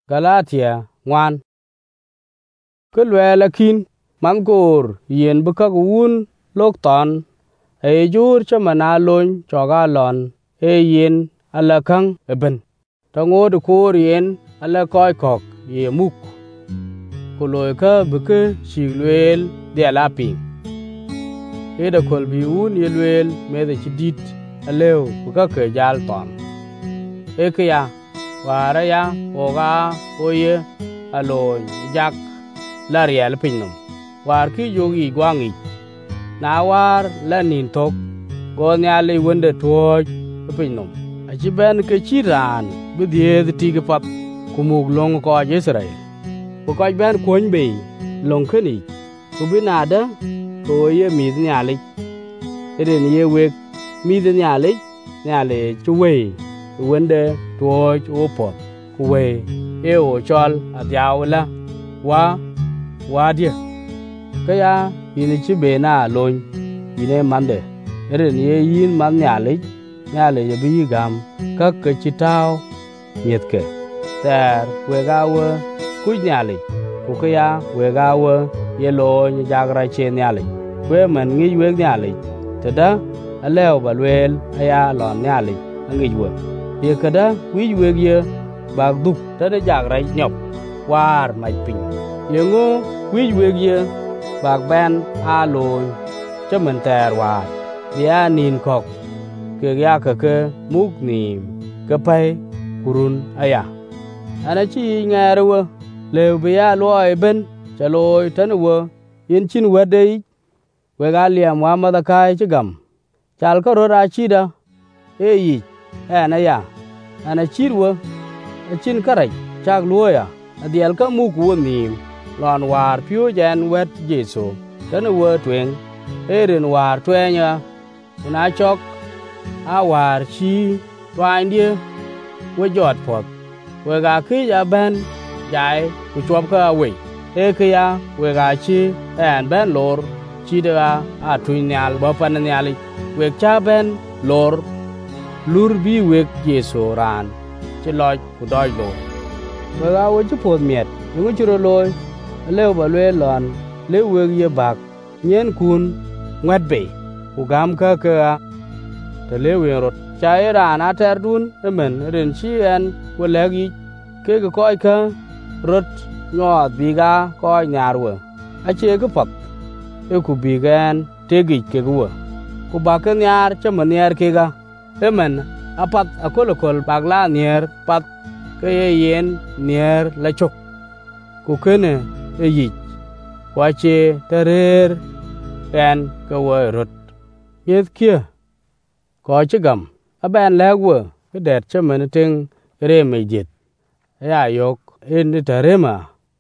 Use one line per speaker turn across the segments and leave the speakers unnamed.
Galatia 1. Ke lwe lakin man kor yen beka wun lok ton e jur chamana lon choga lon e yen ala kang eben tango de kor yen ala koy kok ye muk kuloy ka beke shiglwel de ala ping e da kol bi wun ye lwel me de chidit aleo beka ke jal ton e ke ya wara ya oga oye alon jak la riel pinnum war ki yogi gwangi na war la nin tok go nyali wende toj pinnum aji ben ke chiran bidie ti ge pap kumug long ko Israel ko ko ben kon be long keni ku binada ko ye mi nyali eden ye we mi nyali chuwe wende toj opot kuwe e o chol adyawla wa dia kaya yini chi be na lon yine mande eren ye yin man nyale ye bi gam ka ke chitaw nyetke ter we gawe ku nyale ku kaya we gawe ye lo ni jagra che nyale we man ngi we nyale tada alew balwel aya lon nyale ngi we ye kada wi we ye bag duk tada jagra nyop war mai pin yengo wi we ye bag ben a loy chamen ter war dia nin kok ke ya ke muk nim ke pai kurun aya ana chi ngarwa le bia loy ben chaloy tanwa yin chin wadei we ga liam wa ma da kai chigam chal ko ro ra chida e yi ana ya ana chirwa chin karai chak loya adiel ka muk wonim lon war pyo jen wet Jesu tan wo twen erin war twenya na chok a war chi twain die wo jot pot we ga ki ja ben jai ku chop ka we e ke ya we ga chi en ben lor chi da a tuinyal ba pan nyali we cha ben lor lur bi we Jesu ran chi loj ku doj lo we ga wo chi pot miet ngu chi ro loy lew ba lwe lon le we ye bak nyen kun ngwat be ku gam ka te le we rot cha era na ter dun men ren chi en we legi ke ko ka rot nyot bi ga ko nyar we a che ko pap e ku bi gan te gi ke go ku ba ka nyar cha man yer ke ga men apat akolokol bagla nier pat ke yen nier la chok ku kene e yi wache terer en ke wo rot yet kia ko chigam aben legwo ke det chamen ting re me dit ya yok en terema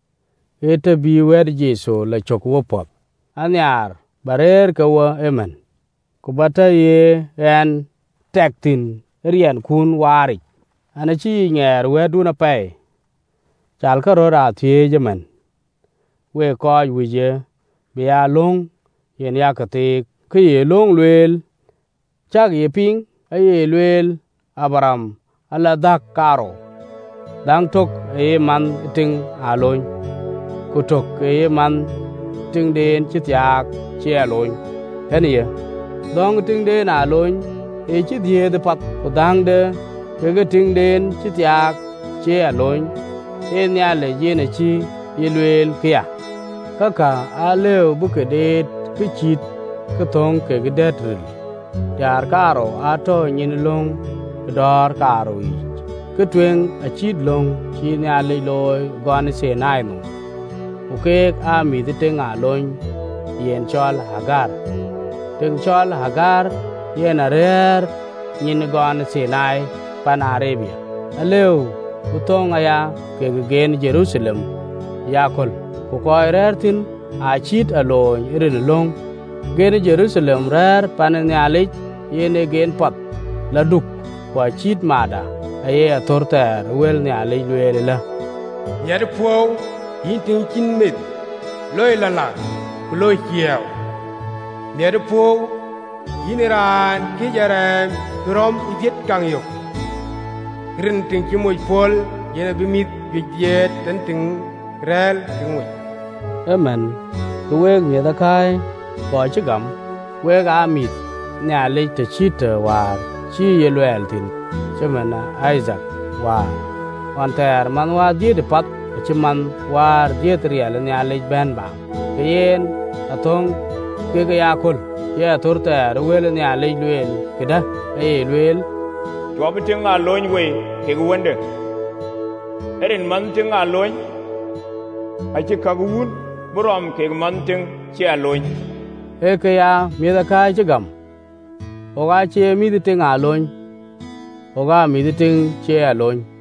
ete bi wer Jesu la chok wo pot anyar barer ke wo emen ku bata ye en tektin rien kun wari ana chi nger we du na pe chal ka ro ra thie jemen we ko wi je be ya long yen ya ka te ke ye long lwel chak ye ping ye lwel Abraham ala dak karo dang tok e man ting alon ku tok e man ting den chi tiak che alon hen ye dong ting den alon e chi die de pat ku dang de ke ting den chi tiak che alon en ya le ye na chi ye lwel kia kaka aleo bu ke de ke chit ke tong ke det ril yar karo ato nyin long dor karo yi ke twen a chit long chi nya le loy gon se nai no o ke a mi de teng a lon yen chol Hagar teng chol Hagar yen a rer nyin gon se nai pan Arabia aleo ku tong aya ke gen Jerusalem yakol ku ko rer tin a chit alon irin long gen Jerusalem rer pan nyali yene gen pat la duk kwa chit mada aye atorter wel nyali lwele la
nyade po yin tin kin met loy la ku loy kiel nyade po yin ran ki jaram rom idiet kang yok rin tin ki moy pol yene bi mit giết đến từng rel từng ngụy.
Amen. Cái quê người ta khai bỏ chứ gầm quê gà mịt nhà lấy từ chi trở và chi ye loel tin chứ mình Isaac và hoàn thề man wa đi được bắt chứ man wa đi từ riêng nhà lấy bên bà cái yên atong cái yakul ya thor ta ruel nhà lấy loel cái đó ai loel
chúa bên chân à lôi quỳ cái vấn đề erin man chân à lôi ai chỉ các vấn brom cái man chân chỉ à lôi
cái ya mi ta khai chứ gầm oga che mi ti ting a lon oga mi ti ting che a lon